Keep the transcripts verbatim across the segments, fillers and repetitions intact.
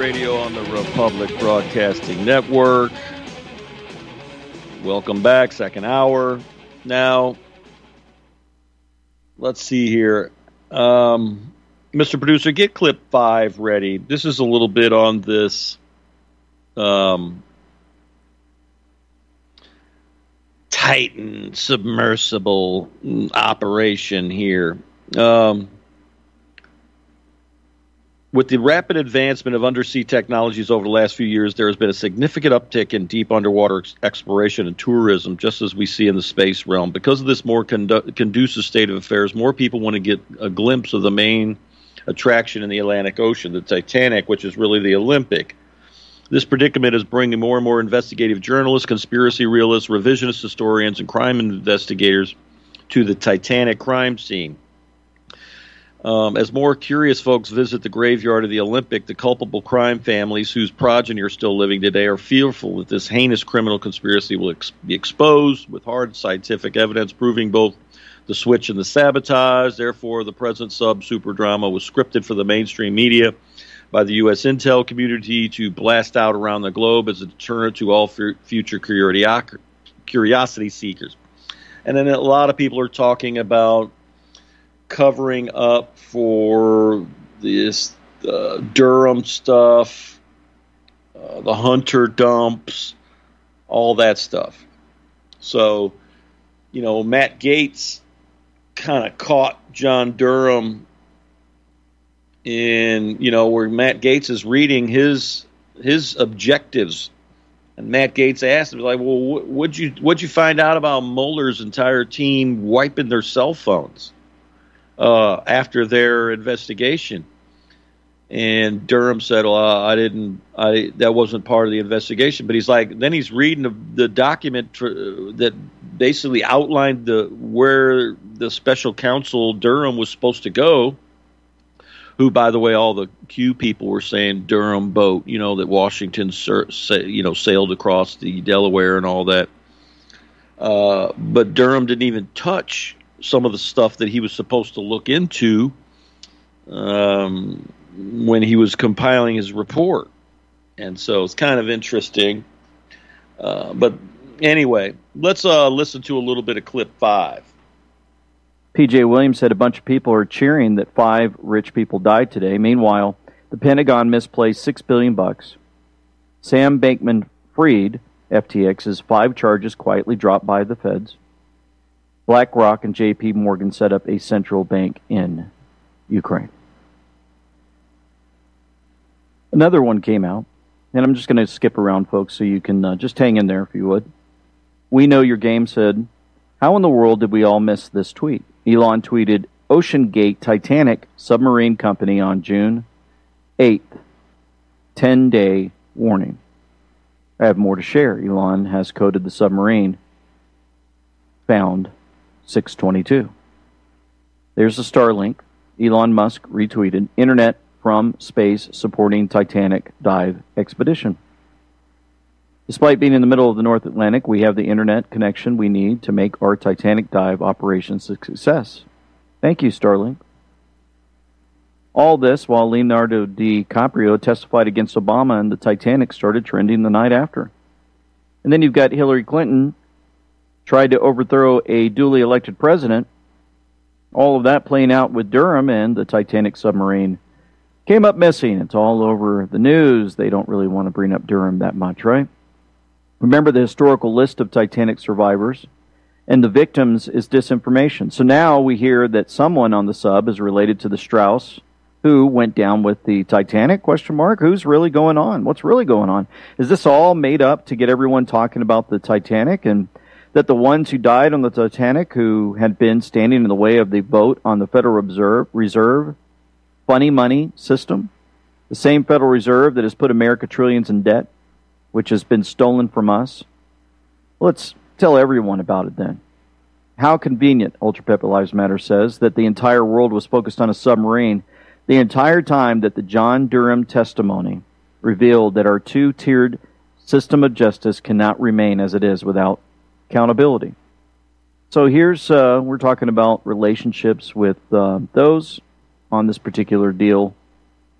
Radio on the Republic Broadcasting Network. Welcome back, second hour. Now, let's see here. Um, Mister Producer, get clip five ready. This is a little bit on this um, Titan submersible operation here. Um, with the rapid advancement of undersea technologies over the last few years, there has been a significant uptick in deep underwater ex- exploration and tourism, just as we see in the space realm. Because of this more condu- conducive state of affairs, more people want to get a glimpse of the main attraction in the Atlantic Ocean, the Titanic, which is really the Olympic. This predicament is bringing more and more investigative journalists, conspiracy realists, revisionist historians, and crime investigators to the Titanic crime scene. Um, as more curious folks visit the graveyard of the Olympic, the culpable crime families whose progeny are still living today are fearful that this heinous criminal conspiracy will ex- be exposed with hard scientific evidence proving both the switch and the sabotage. Therefore, the present sub-super drama was scripted for the mainstream media by the U S intel community to blast out around the globe as a deterrent to all f- future curiosity, curiosity seekers. And then a lot of people are talking about covering up for this uh, Durham stuff, uh, the Hunter dumps, all that stuff. So, you know, Matt Gaetz kind of caught John Durham in, you know, where Matt Gaetz is reading his his objectives. And Matt Gaetz asked him, like, well, what, what'd you what'd you find out about Mueller's entire team wiping their cell phones uh, after their investigation? And Durham said, well, I didn't, I, that wasn't part of the investigation. But he's like, then he's reading the, the document for, that basically outlined the where the special counsel Durham was supposed to go, who, by the way, all the Q people were saying Durham boat, you know, that Washington, you know, sailed across the Delaware and all that. Uh, but Durham didn't even touch some of the stuff that he was supposed to look into um, when he was compiling his report. And so it's kind of interesting. Uh, but anyway, let's uh, listen to a little bit of clip five. P J Williams said a bunch of people are cheering that five rich people died today. Meanwhile, the Pentagon misplaced six billion bucks. Sam Bankman-Fried, F T X's five charges quietly dropped by the feds. BlackRock and J P Morgan set up a central bank in Ukraine. Another one came out, and I'm just going to skip around, folks, so you can uh, just hang in there if you would. We Know Your Game said, how in the world did we all miss this tweet? Elon tweeted, OceanGate Titanic Submarine Company on June eighth, ten-day warning. I have more to share. Elon has coded the submarine found six twenty-two. There's a Starlink. Elon Musk retweeted, Internet from space supporting Titanic dive expedition. Despite being in the middle of the North Atlantic, we have the internet connection we need to make our Titanic dive operation a success. Thank you, Starlink. All this while Leonardo DiCaprio testified against Obama and the Titanic started trending the night after. And then you've got Hillary Clinton tried to overthrow a duly elected president. All of that playing out with Durham, and the Titanic submarine came up missing. It's all over the news. They don't really want to bring up Durham that much, right? Remember, the historical list of Titanic survivors and the victims is disinformation. So now we hear that someone on the sub is related to the Strauss who went down with the Titanic, question mark. Who's really going on? What's really going on? Is this all made up to get everyone talking about the Titanic, and that the ones who died on the Titanic who had been standing in the way of the vote on the Federal Reserve, Reserve funny money system, the same Federal Reserve that has put America trillions in debt, which has been stolen from us? Let's tell everyone about it then. How convenient, Ultra Pepper Lives Matter says, that the entire world was focused on a submarine the entire time that the John Durham testimony revealed that our two-tiered system of justice cannot remain as it is without accountability. So here's, uh, we're talking about relationships with uh, those on this particular deal.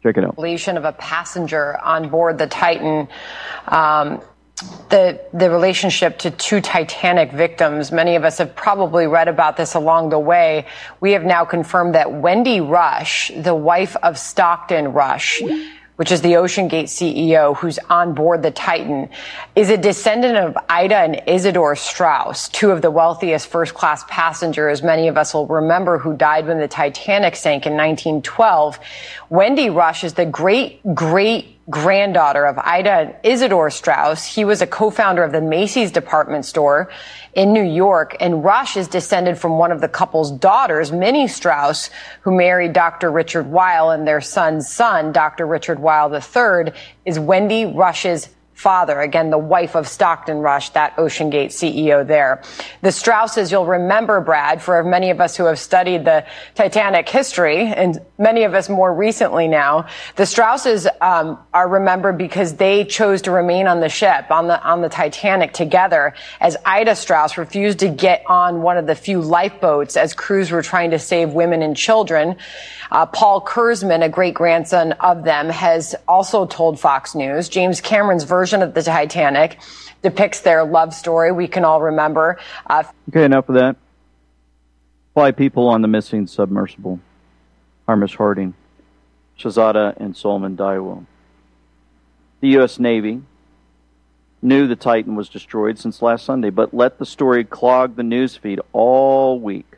Check it out. Of a passenger on board the Titan. Um, the the relationship to two Titanic victims. Many of us have probably read about this along the way. We have now confirmed that Wendy Rush, the wife of Stockton Rush, which is the OceanGate C E O who's on board the Titan, is a descendant of Ida and Isidore Strauss, two of the wealthiest first-class passengers many of us will remember who died when the Titanic sank in nineteen twelve. Wendy Rush is the great-great-granddaughter of Ida and Isidore Strauss. He was a co-founder of the Macy's department store in New York, and Rush is descended from one of the couple's daughters, Minnie Strauss, who married Doctor Richard Weil, and their son's son, Doctor Richard Weil the third, is Wendy Rush's father, again, the wife of Stockton Rush, that OceanGate C E O there. The Strausses, you'll remember, Brad, for many of us who have studied the Titanic history, and many of us more recently now, the Strausses um, are remembered because they chose to remain on the ship, on the on the Titanic together, as Ida Strauss refused to get on one of the few lifeboats as crews were trying to save women and children. Uh, Paul Kurzman, a great-grandson of them, has also told Fox News James Cameron's version of the Titanic depicts their love story we can all remember. Uh, okay, enough of that. Five people on the missing submersible. Hamish Harding, Shahzada, and Solomon Daewoo. The U S Navy knew the Titan was destroyed since last Sunday, but let the story clog the newsfeed all week.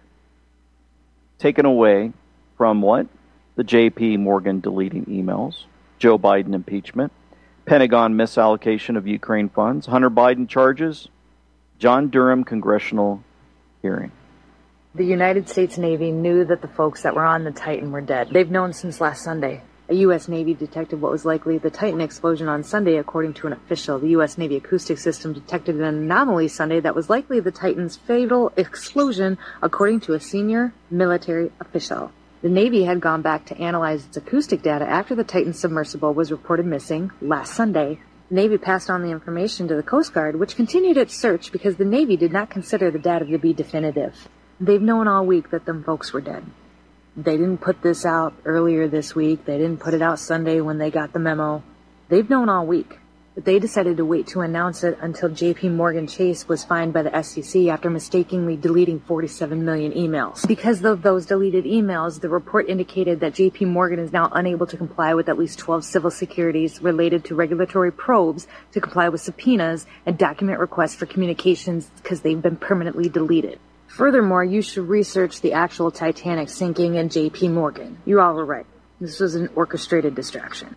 Taken away from what? The J P Morgan deleting emails, Joe Biden impeachment, Pentagon misallocation of Ukraine funds, Hunter Biden charges, John Durham congressional hearing. The United States Navy knew that the folks that were on the Titan were dead. They've known since last Sunday. A U S Navy detected what was likely the Titan explosion on Sunday, according to an official. The U S Navy acoustic system detected an anomaly Sunday that was likely the Titan's fatal explosion, according to a senior military official. The Navy had gone back to analyze its acoustic data after the Titan submersible was reported missing last Sunday. The Navy passed on the information to the Coast Guard, which continued its search because the Navy did not consider the data to be definitive. They've known all week that them folks were dead. They didn't put this out earlier this week. They didn't put it out Sunday when they got the memo. They've known all week. But they decided to wait to announce it until J P Morgan Chase was fined by the S E C after mistakenly deleting forty-seven million emails. Because of those deleted emails, the report indicated that J P Morgan is now unable to comply with at least twelve civil securities related to regulatory probes to comply with subpoenas and document requests for communications because they've been permanently deleted. Furthermore, you should research the actual Titanic sinking and J P Morgan. You all were right. This was an orchestrated distraction.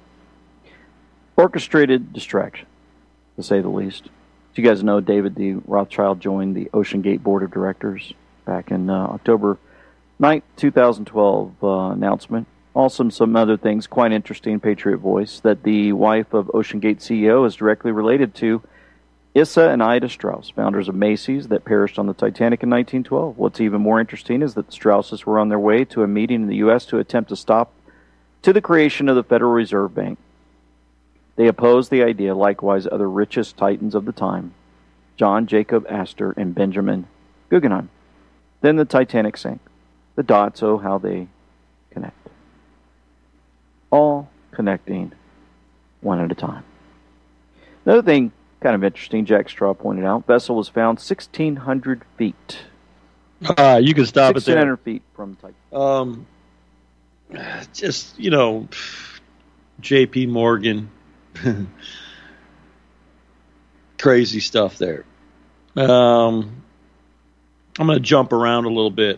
Orchestrated distraction, to say the least. As you guys know, David D. Rothschild joined the OceanGate Board of Directors back in uh, October ninth, twenty twelve uh, announcement. Also, some other things quite interesting, Patriot Voice, that the wife of OceanGate C E O is directly related to Issa and Ida Strauss, founders of Macy's that perished on the Titanic in nineteen twelve. What's even more interesting is that the Strausses were on their way to a meeting in the U S to attempt to stop to the creation of the Federal Reserve Bank. They opposed the idea, likewise other richest titans of the time, John Jacob Astor and Benjamin Guggenheim. Then the Titanic sank. The dots, oh, how they connect. All connecting one at a time. Another thing kind of interesting, Jack Straw pointed out, vessel was found sixteen hundred feet. Uh, you can stop it there. sixteen hundred feet from Titan. Um, just, you know, J P Morgan. Crazy stuff there. Um, I'm going to jump around a little bit.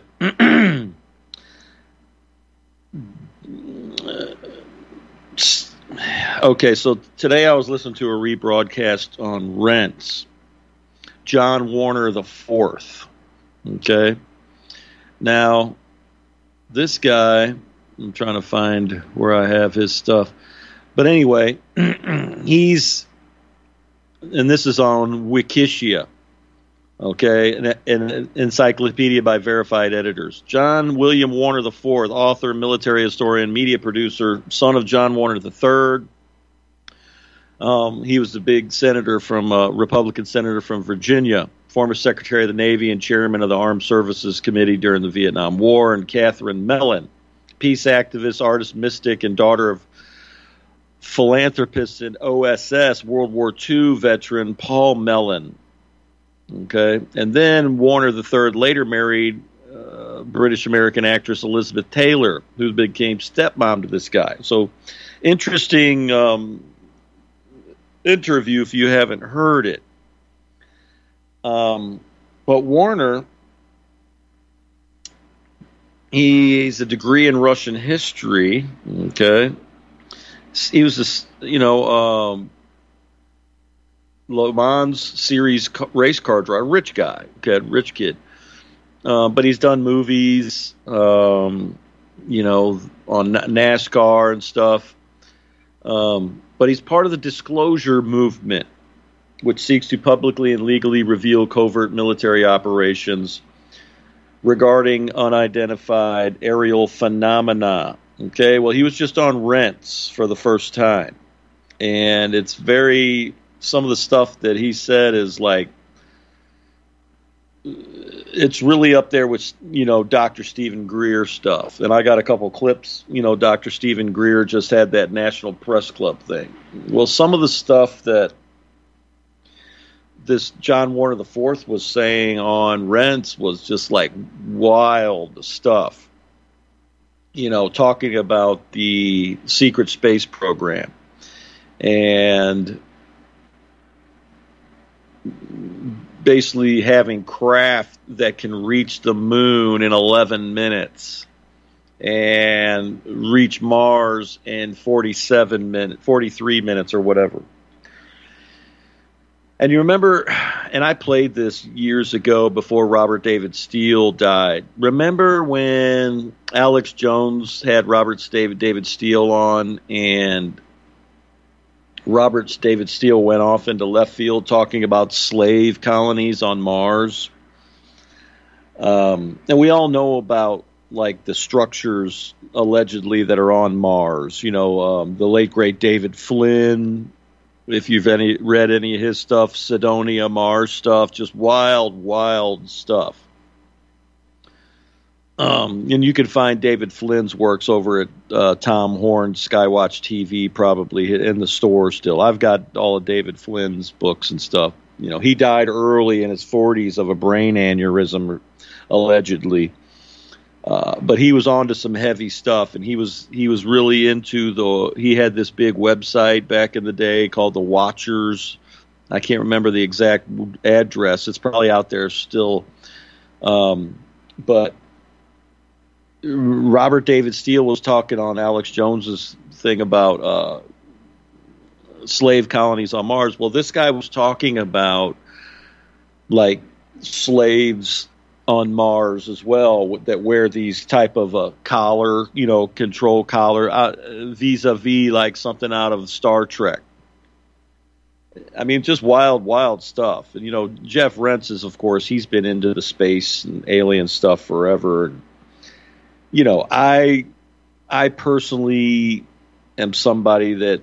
Okay, so today I was listening to a rebroadcast on Rents. John Warner the Fourth. Okay. Now, this guy, I'm trying to find where I have his stuff. But anyway, he's, and this is on Wikipedia, okay, an, an encyclopedia by verified editors. John William Warner the Fourth, author, military historian, media producer, son of John Warner the Third. Um, he was the big senator from, uh, Republican senator from Virginia, former Secretary of the Navy and chairman of the Armed Services Committee during the Vietnam War, and Catherine Mellon, peace activist, artist, mystic, and daughter of philanthropist and O S S, World War Two veteran Paul Mellon. Okay, and then Warner the Third later married uh, British-American actress Elizabeth Taylor, who became stepmom to this guy. So, interesting um, interview if you haven't heard it. Um, but Warner, he's a degree in Russian history. Okay, he was this, you know. Um, Le Mans series race car driver, rich guy, okay, rich kid. Uh, but he's done movies, um, you know, on NASCAR and stuff. Um, but he's part of the Disclosure Movement, which seeks to publicly and legally reveal covert military operations regarding unidentified aerial phenomena. Okay, well, he was just on Rents for the first time. And it's very... some of the stuff that he said is like, it's really up there with, you know, Doctor Stephen Greer stuff. And I got a couple clips, you know, Doctor Stephen Greer just had that National Press Club thing. Well, some of the stuff that this John Warner the Fourth was saying on Rents was just like wild stuff. You know, talking about the secret space program. And basically having craft that can reach the moon in eleven minutes and reach Mars in forty-seven minutes, forty-three minutes or whatever. And you remember, and I played this years ago before Robert David Steele died. Remember when Alex Jones had Robert David, David Steele on, and Robert David Steele went off into left field talking about slave colonies on Mars. Um, and we all know about, like, the structures allegedly that are on Mars. You know, um, the late, great David Flynn, if you've any read any of his stuff, Sidonia Mars stuff, just wild, wild stuff. Um, and you can find David Flynn's works over at uh, Tom Horn's Skywatch T V, probably in the store still. I've got all of David Flynn's books and stuff. You know, he died early in his forties of a brain aneurysm, allegedly. Uh, but he was on to some heavy stuff, and he was he was really into the. He had this big website back in the day called The Watchers. I can't remember the exact address. It's probably out there still, um, but. Robert David Steele was talking on Alex Jones's thing about uh, slave colonies on Mars. Well, this guy was talking about like slaves on Mars as well that wear these type of a collar, you know, control collar, uh, vis-a-vis like something out of Star Trek. I mean, just wild, wild stuff. And, you know, Jeff Rents is, of course, he's been into the space and alien stuff forever. And, you know, I I personally am somebody that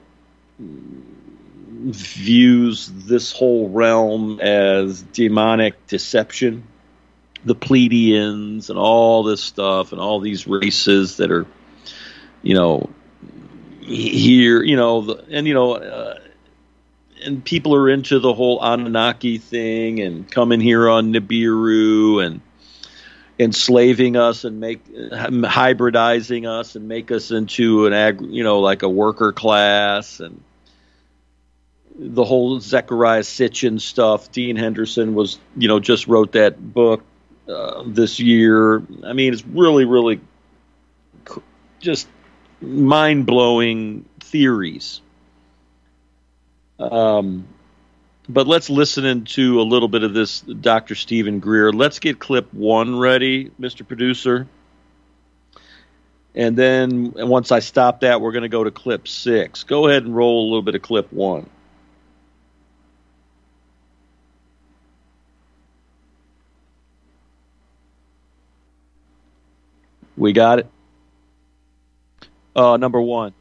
views this whole realm as demonic deception. The Pleiadians and all this stuff and all these races that are, you know, here, you know, the, and, you know, uh, and people are into the whole Anunnaki thing and coming here on Nibiru and enslaving us and make hybridizing us and make us into an ag, you know, like a worker class, and the whole Zecharia Sitchin stuff. Dean Henderson was, you know, just wrote that book uh, this year. I mean, it's really, really just mind-blowing theories. Um, But let's listen into a little bit of this Doctor Stephen Greer. Let's get clip one ready, Mister Producer. And then once I stop that, we're going to go to clip six. Go ahead and roll a little bit of clip one. We got it? Uh, number one.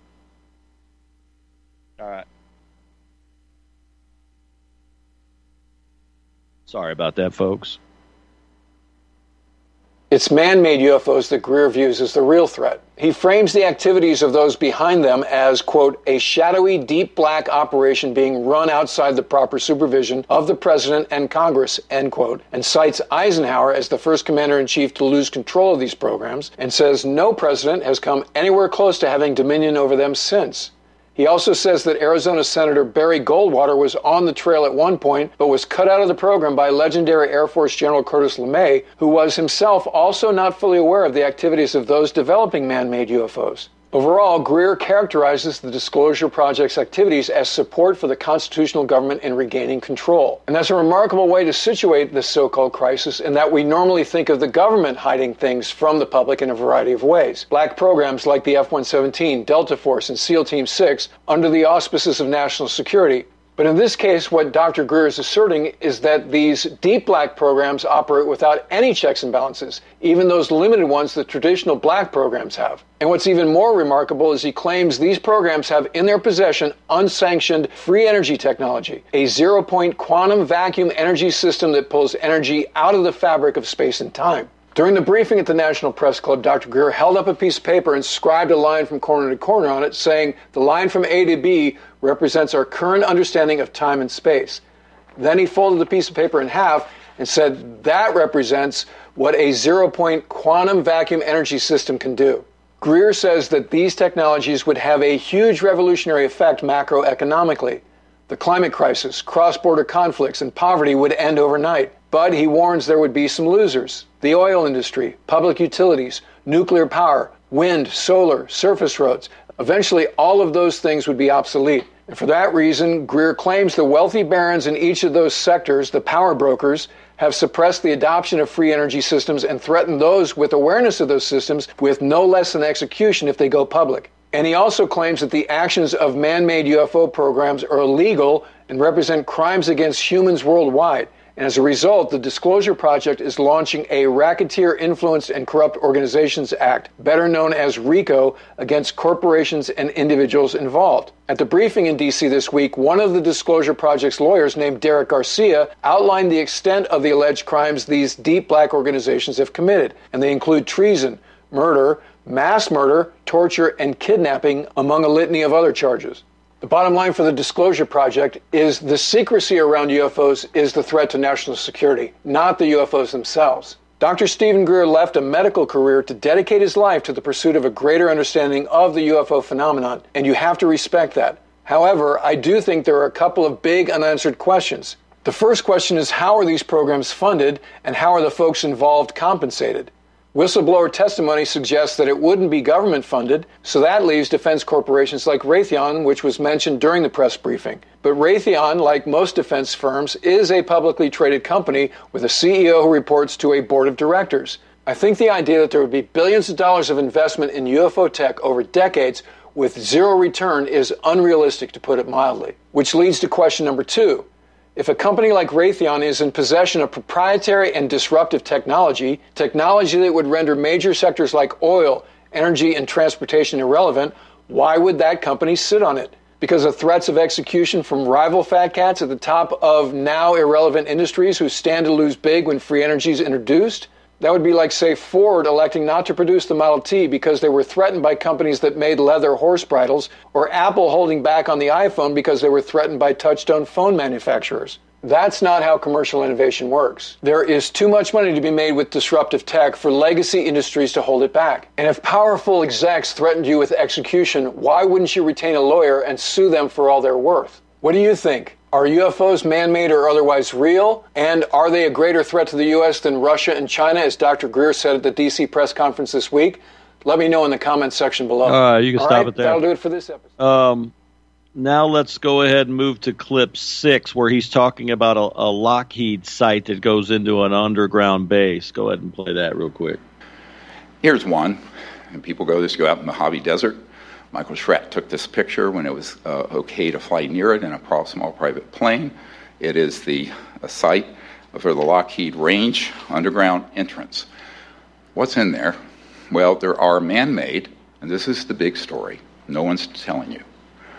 All right. Sorry about that, folks. It's man-made U F Os that Greer views as the real threat. He frames the activities of those behind them as, quote, a shadowy, deep black operation being run outside the proper supervision of the president and Congress, end quote, and cites Eisenhower as the first commander-in-chief to lose control of these programs, and says no president has come anywhere close to having dominion over them since. He also says that Arizona Senator Barry Goldwater was on the trail at one point, but was cut out of the program by legendary Air Force General Curtis LeMay, who was himself also not fully aware of the activities of those developing man-made U F Os. Overall, Greer characterizes the Disclosure Project's activities as support for the constitutional government in regaining control. And that's a remarkable way to situate this so-called crisis, in that we normally think of the government hiding things from the public in a variety of ways. Black programs like the F one seventeen, Delta Force, and SEAL Team six under the auspices of national security. But in this case, what Doctor Greer is asserting is that these deep black programs operate without any checks and balances, even those limited ones that traditional black programs have. And what's even more remarkable is he claims these programs have in their possession unsanctioned free energy technology, a zero-point quantum vacuum energy system that pulls energy out of the fabric of space and time. During the briefing at the National Press Club, Doctor Greer held up a piece of paper and scribed a line from corner to corner on it, saying, the line from A to B represents our current understanding of time and space. Then he folded the piece of paper in half and said, that represents what a zero-point quantum vacuum energy system can do. Greer says that these technologies would have a huge revolutionary effect macroeconomically. The climate crisis, cross-border conflicts, and poverty would end overnight. But he warns there would be some losers. The oil industry, public utilities, nuclear power, wind, solar, surface roads. Eventually, all of those things would be obsolete. And for that reason, Greer claims the wealthy barons in each of those sectors, the power brokers, have suppressed the adoption of free energy systems and threatened those with awareness of those systems with no less than execution if they go public. And he also claims that the actions of man-made U F O programs are illegal and represent crimes against humans worldwide. And as a result, the Disclosure Project is launching a Racketeer Influenced and Corrupt Organizations Act, better known as RICO, against corporations and individuals involved. At the briefing in D C this week, one of the Disclosure Project's lawyers, named Derek Garcia, outlined the extent of the alleged crimes these deep black organizations have committed. And they include treason, murder, mass murder, torture, and kidnapping, among a litany of other charges. The bottom line for the Disclosure Project is the secrecy around U F Os is the threat to national security, not the U F Os themselves. Doctor Stephen Greer left a medical career to dedicate his life to the pursuit of a greater understanding of the U F O phenomenon, and you have to respect that. However, I do think there are a couple of big unanswered questions. The first question is, how are these programs funded, and how are the folks involved compensated? Whistleblower testimony suggests that it wouldn't be government funded, so that leaves defense corporations like Raytheon, which was mentioned during the press briefing. But Raytheon, like most defense firms, is a publicly traded company with a C E O who reports to a board of directors. I think the idea that there would be billions of dollars of investment in U F O tech over decades with zero return is unrealistic, to put it mildly. Which leads to question number two. If a company like Raytheon is in possession of proprietary and disruptive technology, technology that would render major sectors like oil, energy, and transportation irrelevant, why would that company sit on it? Because of threats of execution from rival fat cats at the top of now irrelevant industries who stand to lose big when free energy is introduced? That would be like, say, Ford electing not to produce the Model T because they were threatened by companies that made leather horse bridles, or Apple holding back on the iPhone because they were threatened by touch-tone phone manufacturers. That's not how commercial innovation works. There is too much money to be made with disruptive tech for legacy industries to hold it back. And if powerful execs threatened you with execution, why wouldn't you retain a lawyer and sue them for all they're worth? What do you think? Are U F Os man-made or otherwise real? And are they a greater threat to the U S than Russia and China, as Doctor Greer said at the D C press conference this week? Let me know in the comments section below. All right, you can All stop right, it there. That'll do it for this episode. Um, now let's go ahead and move to clip six, where he's talking about a, a Lockheed site that goes into an underground base. Go ahead and play that real quick. Here's one. And people go this go out in the Mojave Desert. Michael Schratt took this picture when it was uh, okay to fly near it in a small private plane. It is the a site for the Lockheed Range underground entrance. What's in there? Well, there are man-made, and this is the big story, no one's telling you.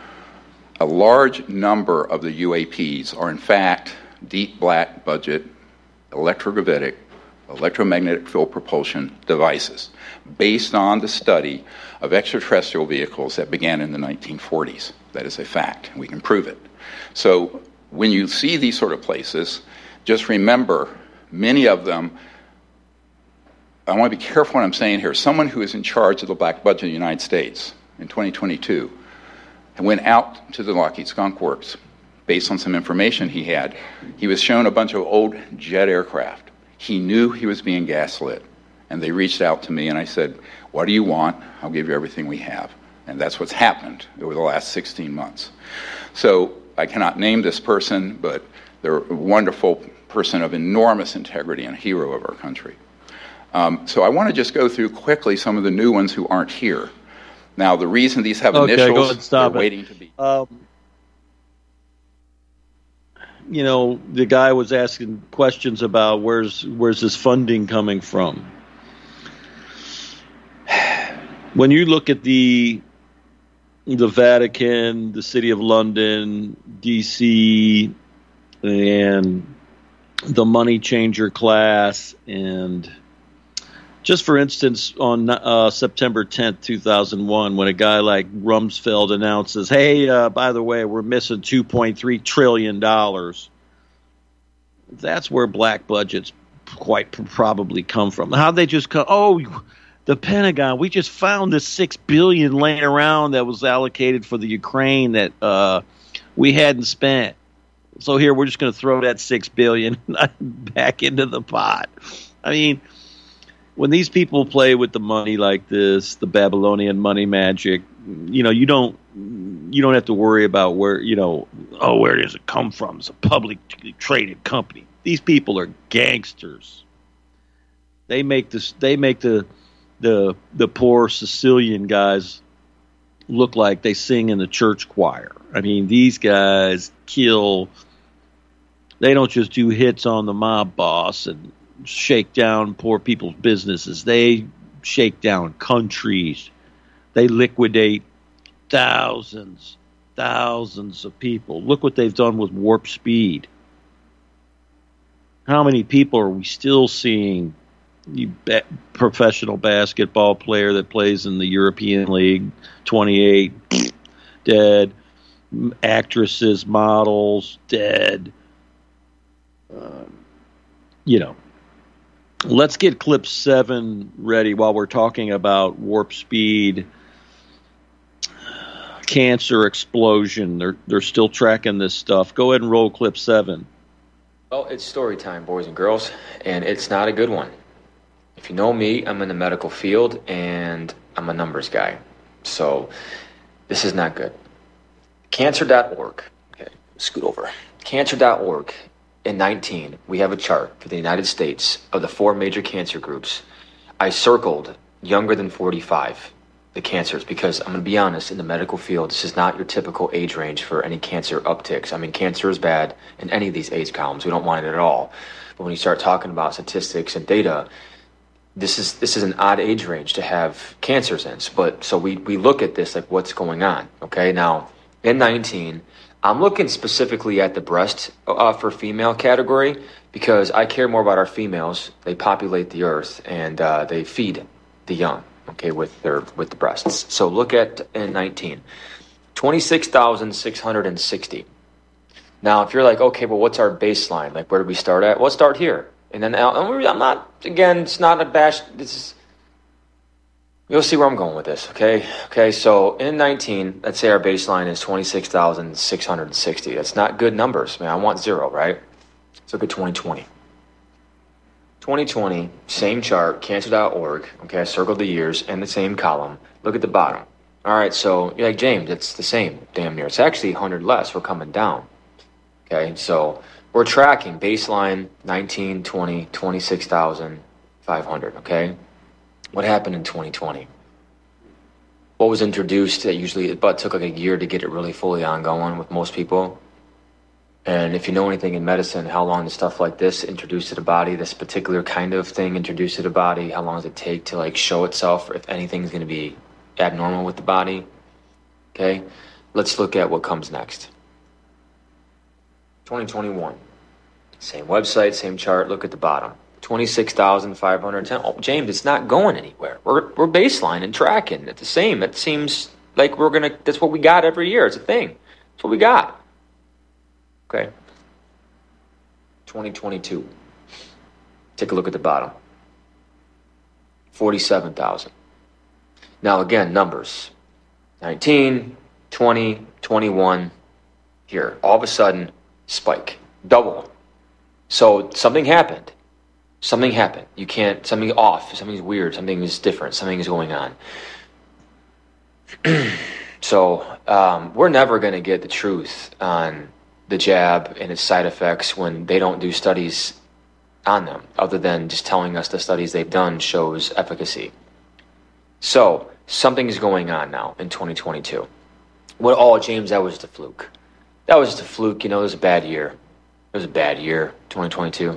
A large number of the U A Ps are in fact deep black budget, electrogravitic electromagnetic field propulsion devices, based on the study of extraterrestrial vehicles that began in the nineteen forties. That is a fact. We can prove it. So when you see these sort of places, just remember, many of them, I want to be careful what I'm saying here. Someone who is in charge of the black budget of the United States in twenty twenty-two went out to the Lockheed Skunk Works based on some information he had. He was shown a bunch of old jet aircraft. He knew he was being gaslit. And they reached out to me and I said, what do you want? I'll give you everything we have. And that's what's happened over the last sixteen months. So I cannot name this person, but they're a wonderful person of enormous integrity and a hero of our country. Um, so I want to just go through quickly some of the new ones who aren't here. Now, the reason these have okay, initials, go ahead, stop they're it. waiting to be... Um, you know, the guy was asking questions about where's where's this funding coming from. When you look at the the Vatican, the City of London, D C, and the money changer class, and just for instance, on uh, September tenth, two thousand one, when a guy like Rumsfeld announces, hey, uh, by the way, we're missing two point three trillion dollars, that's where black budgets quite probably come from. How'd they just come? Oh, the Pentagon, we just found this six billion dollars laying around that was allocated for the Ukraine that uh, we hadn't spent. So here, we're just going to throw that six billion dollars back into the pot. I mean, when these people play with the money like this, the Babylonian money magic, you know, you don't you don't have to worry about where, you know, oh, where does it come from? It's a publicly traded company. These people are gangsters. They make this. They make the the the poor Sicilian guys look like they sing in the church choir. I mean, these guys kill. They don't just do hits on the mob boss and shake down poor people's businesses. They shake down countries. They liquidate thousands, thousands of people. Look what they've done with Warp Speed. How many people are we still seeing? You ba- professional basketball player that plays in the European League, twenty-eight, dead. Actresses, models, dead. Um, you know. Let's get clip seven ready while we're talking about Warp Speed, cancer explosion. They're they're still tracking this stuff. Go ahead and roll clip seven. Well, it's story time, boys and girls, and it's not a good one. If you know me, I'm in the medical field, and I'm a numbers guy. So this is not good. Cancer dot org. Okay, scoot over. Cancer dot org. In nineteen, we have a chart for the United States of the four major cancer groups. I circled younger than forty-five, the cancers, because I'm going to be honest, in the medical field, this is not your typical age range for any cancer upticks. I mean, cancer is bad in any of these age columns. We don't want it at all. But when you start talking about statistics and data, this is this is an odd age range to have cancers in. But so we, we look at this like what's going on. Okay, now in nineteen, I'm looking specifically at the breast uh, for female category because I care more about our females. They populate the earth and uh, they feed the young, okay, with their with the breasts. So look at in nineteen, twenty-six thousand six hundred sixty. Now, if you're like, okay, but what's our baseline? Like, where do we start at? Well, let's start here. And then I'm not, again, it's not a bash. This is, you'll see where I'm going with this, okay? Okay, so in nineteen, let's say our baseline is twenty-six thousand six hundred sixty. That's not good numbers, man. I want zero, right? Let's look at twenty twenty. twenty twenty, same chart, cancer dot org. Okay, I circled the years and the same column. Look at the bottom. All right, so you're like, James, it's the same, damn near. It's actually one hundred less. We're coming down. Okay, so we're tracking baseline nineteen, twenty, twenty-six thousand five hundred, okay? What happened in twenty twenty? What was introduced that usually it but took like a year to get it really fully ongoing with most people? And if you know anything in medicine, how long does stuff like this introduce to the body, this particular kind of thing introduced to the body, how long does it take to like show itself if anything's going to be abnormal with the body? Okay, let's look at what comes next. twenty twenty-one. Same website, same chart, look at the bottom. twenty-six thousand five hundred ten. Oh, James, it's not going anywhere. We're we're baseline and tracking at the same. It seems like we're gonna. That's what we got every year. It's a thing. That's what we got. Okay. twenty twenty-two. Take a look at the bottom. forty-seven thousand. Now again, numbers. nineteen, twenty, twenty-one. Here, all of a sudden, spike, double. So something happened. Something happened. You can't. Something's off. Something's weird. Something is different. Something is going on. So um, we're never going to get the truth on the jab and its side effects when they don't do studies on them, other than just telling us the studies they've done shows efficacy. So something is going on now in twenty twenty-two. Well, oh, James, that was the fluke. That was just a fluke. You know, it was a bad year. It was a bad year, twenty twenty-two.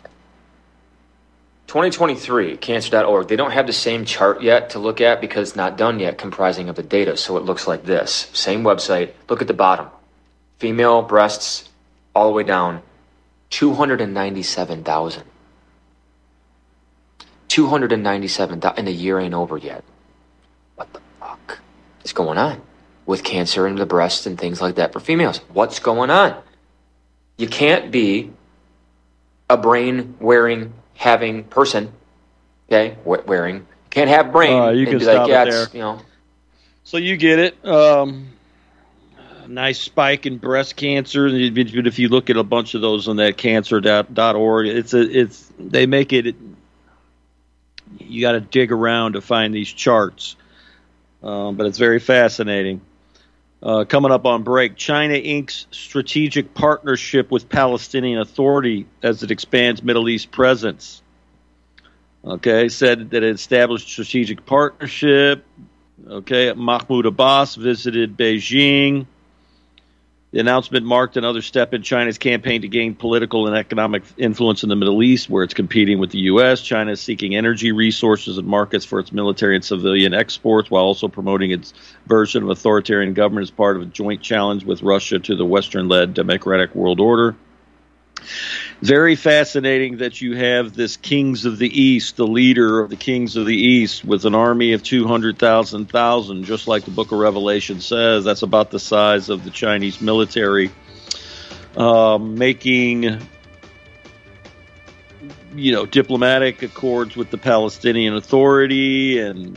twenty twenty-three, cancer dot org. They don't have the same chart yet to look at because it's not done yet, comprising of the data. So it looks like this. Same website. Look at the bottom. Female breasts all the way down. two hundred ninety-seven thousand. two hundred ninety-seven thousand. And the year ain't over yet. What the fuck is going on with cancer in the breast and things like that for females? What's going on? You can't be a brain-wearing, having person, okay, wearing. You can't have brain uh, you and can be stop like, yeah, it there. it's, you know. So you get it. Um, nice spike in breast cancer. But if you look at a bunch of those on that cancer dot org, it's a, it's they make it. You got to dig around to find these charts, um, but it's very fascinating. Uh, coming up on break, China inks strategic partnership with Palestinian Authority as it expands Middle East presence. Okay, said that it established strategic partnership. Okay, Mahmoud Abbas visited Beijing. The announcement marked another step in China's campaign to gain political and economic influence in the Middle East, where it's competing with the U S. China is seeking energy resources and markets for its military and civilian exports, while also promoting its version of authoritarian government as part of a joint challenge with Russia to the Western-led democratic world order. Very fascinating that you have this Kings of the East, the leader of the Kings of the East, with an army of two hundred thousand, just like the Book of Revelation says. That's about the size of the Chinese military, uh, making, you know, diplomatic accords with the Palestinian Authority, and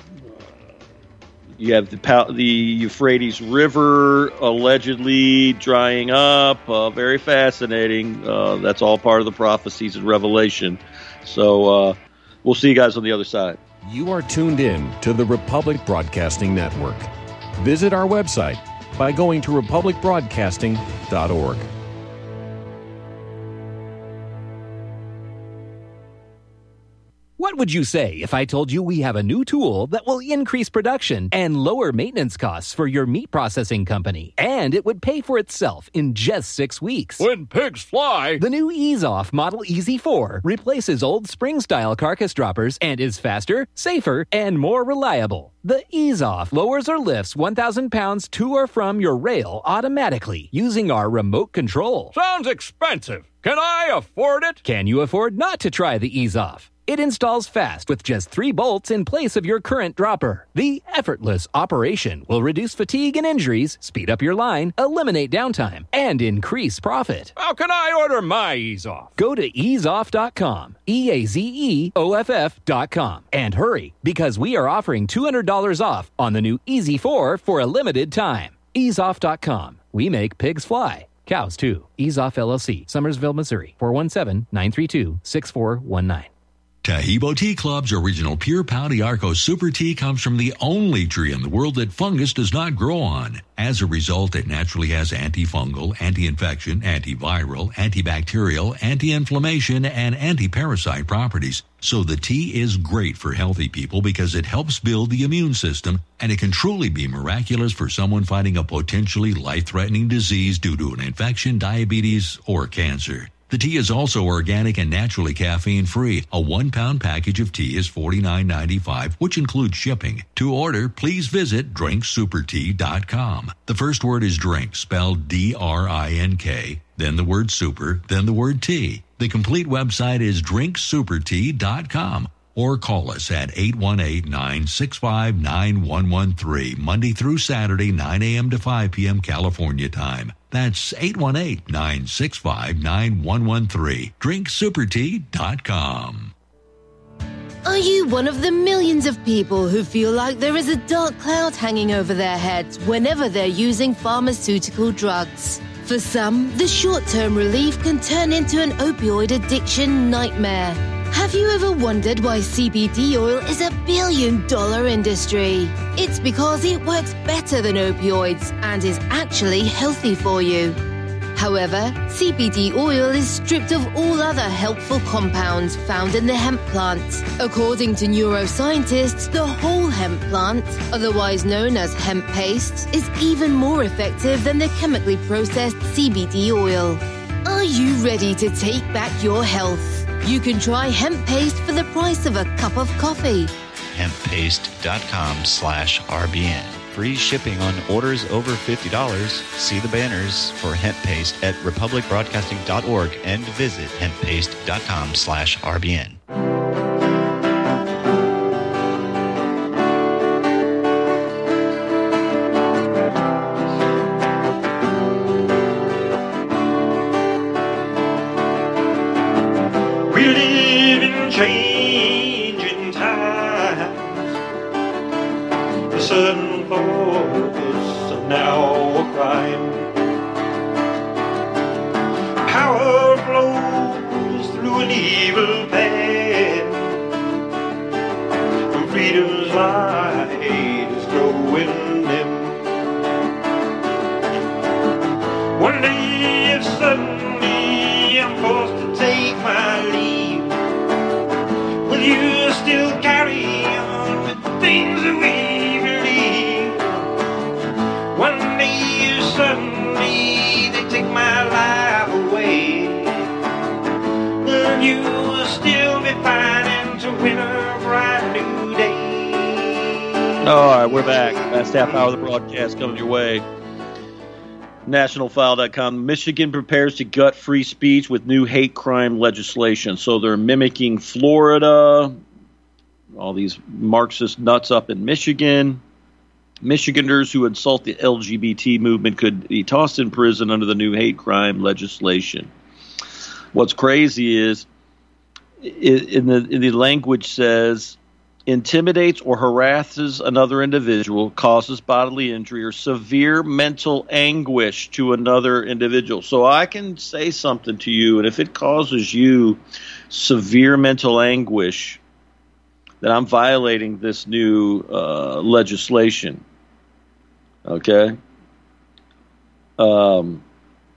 you have the the Euphrates River allegedly drying up. Uh, very fascinating. Uh, that's all part of the prophecies in Revelation. So uh, we'll see you guys on the other side. You are tuned in to the Republic Broadcasting Network. Visit our website by going to republic broadcasting dot org. What would you say if I told you we have a new tool that will increase production and lower maintenance costs for your meat processing company? And it would pay for itself in just six weeks. When pigs fly! The new Ease Off Model E Z four replaces old spring-style carcass droppers and is faster, safer, and more reliable. The Ease Off lowers or lifts one thousand pounds to or from your rail automatically using our remote control. Sounds expensive. Can I afford it? Can you afford not to try the Ease Off? It installs fast with just three bolts in place of your current dropper. The effortless operation will reduce fatigue and injuries, speed up your line, eliminate downtime, and increase profit. How can I order my Ease Off? Go to ease off dot com, E A Z E O F F dot com, and hurry, because we are offering two hundred dollars off on the new E Z four for a limited time. ease off dot com. We make pigs fly. Cows, too. Ease Off L L C, Summersville, Missouri, four one seven, nine three two, six four one nine. Taheebo Tea Club's original Pure Pau d'Arco Super Tea comes from the only tree in the world that fungus does not grow on. As a result, it naturally has antifungal, anti-infection, antiviral, antibacterial, anti-inflammation, and anti-parasite properties. So the tea is great for healthy people because it helps build the immune system, and it can truly be miraculous for someone fighting a potentially life-threatening disease due to an infection, diabetes, or cancer. The tea is also organic and naturally caffeine-free. A one-pound package of tea is forty-nine ninety-five, which includes shipping. To order, please visit drink super tea dot com. The first word is drink, spelled D R I N K, then the word super, then the word tea. The complete website is drink super tea dot com or call us at eight one eight, nine six five, nine one one three, Monday through Saturday, nine a.m. to five p.m. California time. That's eight one eight, nine six five, nine one one three. drink super tea dot com. Are you one of the millions of people who feel like there is a dark cloud hanging over their heads whenever they're using pharmaceutical drugs? For some, the short-term relief can turn into an opioid addiction nightmare. Have you ever wondered why C B D oil is a billion-dollar industry? It's because it works better than opioids and is actually healthy for you. However, C B D oil is stripped of all other helpful compounds found in the hemp plant. According to neuroscientists, the whole hemp plant, otherwise known as hemp paste, is even more effective than the chemically processed C B D oil. Are you ready to take back your health? You can try hemp paste for the price of a cup of coffee. hemp paste dot com slash R B N. Free shipping on orders over fifty dollars. See the banners for hemp paste at republic broadcasting dot org and visit hemp paste dot com slash R B N. We live in changing times. The sudden focus of now a crime. Power flows through an evil path. And freedom's light is growing dim. One day if suddenly I'm forced to take my leave, will you still carry on with the things that we believe? One day if suddenly they take my life away, will you still be fighting to win a bright new day? All right, we're back. Last half hour of the broadcast coming your way. national file dot com. Michigan prepares to gut free speech with new hate crime legislation. So they're mimicking Florida, all these Marxist nuts up in Michigan. Michiganders who insult the L G B T movement could be tossed in prison under the new hate crime legislation. What's crazy is in the, in the language says, intimidates or harasses another individual, causes bodily injury or severe mental anguish to another individual. So I can say something to you, and if it causes you severe mental anguish, then I'm violating this new uh, legislation. Okay? Um,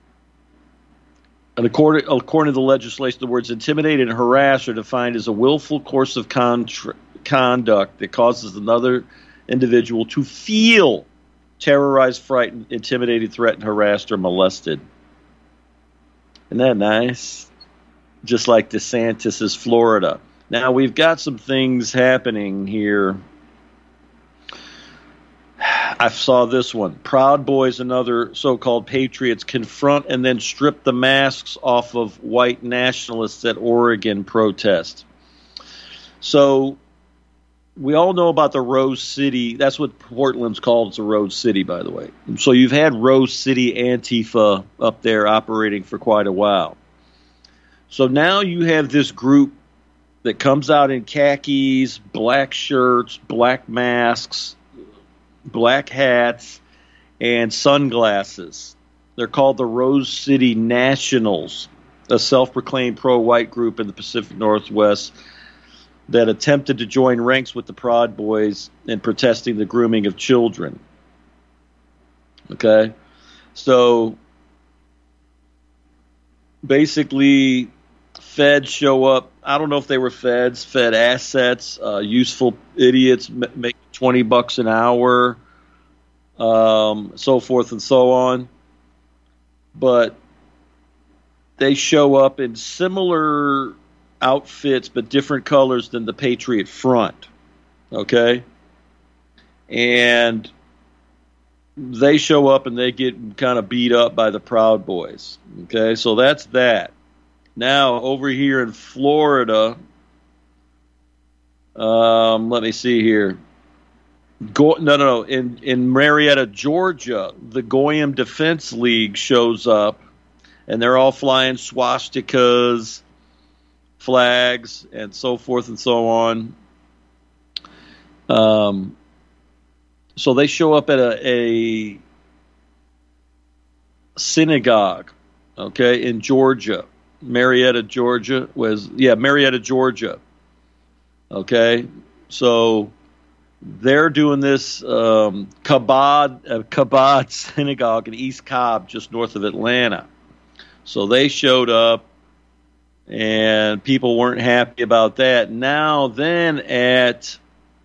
and according, according to the legislation, the words intimidate and harass are defined as a willful course of contra- conduct that causes another individual to feel terrorized, frightened, intimidated, threatened, harassed, or molested. Isn't that nice? Just like DeSantis' Florida. Now, we've got some things happening here. I saw this one. Proud Boys and other so-called patriots confront and then strip the masks off of white nationalists at Oregon protest. So we all know about the Rose City. That's what Portland's called. It's a Rose City, by the way. So you've had Rose City Antifa up there operating for quite a while. So now you have this group that comes out in khakis, black shirts, black masks, black hats, and sunglasses. They're called the Rose City Nationals, a self-proclaimed pro-white group in the Pacific Northwest that attempted to join ranks with the Proud Boys in protesting the grooming of children. Okay? So, basically, feds show up. I don't know if they were feds, fed assets, uh, useful idiots m- make twenty bucks an hour, um, so forth and so on. But they show up in similar outfits but different colors than the Patriot Front. Okay? And they show up and they get kind of beat up by the Proud Boys. Okay? So that's that. Now, over here in Florida, um, let me see here. Go, no, no, no. In, in Marietta, Georgia, the Goyim Defense League shows up, and they're all flying swastikas, flags, and so forth and so on. Um, so they show up at a, a synagogue, okay, in Georgia. Marietta, Georgia was, yeah, Marietta, Georgia. Okay, so they're doing this um, Chabad, uh, Chabad synagogue in East Cobb, just north of Atlanta. So they showed up, and people weren't happy about that. Now, then at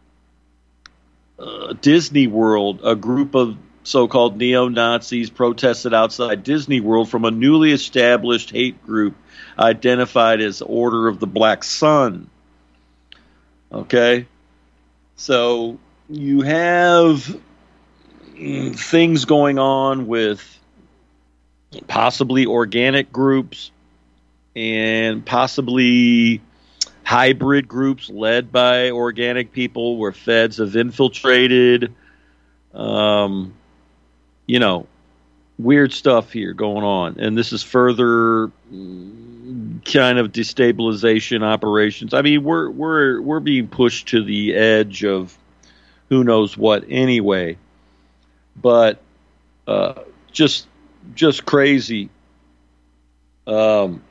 uh, Disney World, a group of so-called neo-Nazis protested outside Disney World from a newly established hate group identified as Order of the Black Sun. Okay? So you have things going on with possibly organic groups and possibly hybrid groups led by organic people where feds have infiltrated. Um, you know, weird stuff here going on. And this is further kind of destabilization operations. I mean, we're we're we're being pushed to the edge of who knows what anyway. But uh, just just crazy. Um,